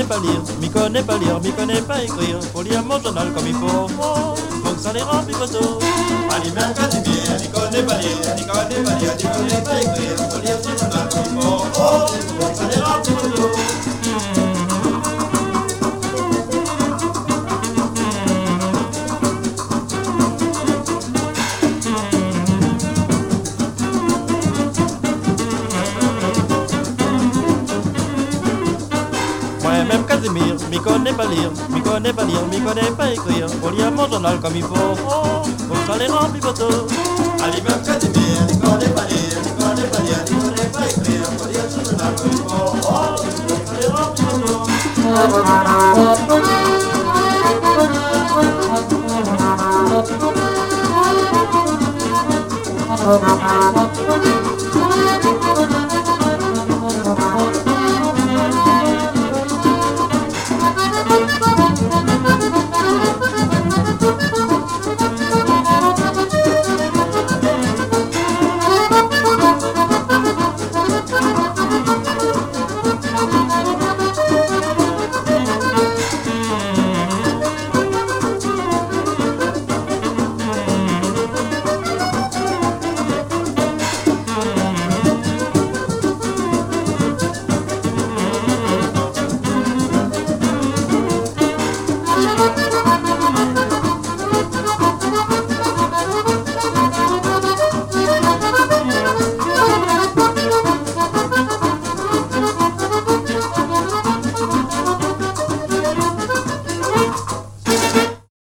pas lire, m'y connais pas lire, m'y connais pas écrire. Faut lire mon journal comme il faut, faut que ça les remplit photos. Ali même Casimir, m'y connais pas lire, m'y connais pas lire, m'y connais pas écrire. Faut lire son journal comme il faut, faut que ça les remplit photos. Moi-même Casimir, m'y connais pas lire, m'y connais pas lire, m'y connais pas écrire. Faut lire mon journal comme il faut que ça les remplit photos. Ali même Casimir, m'y connais pas lire, m'y connais pas lire, m'y connais pas écrire. Faut lire son journal comme il faut que ça les remplit photos.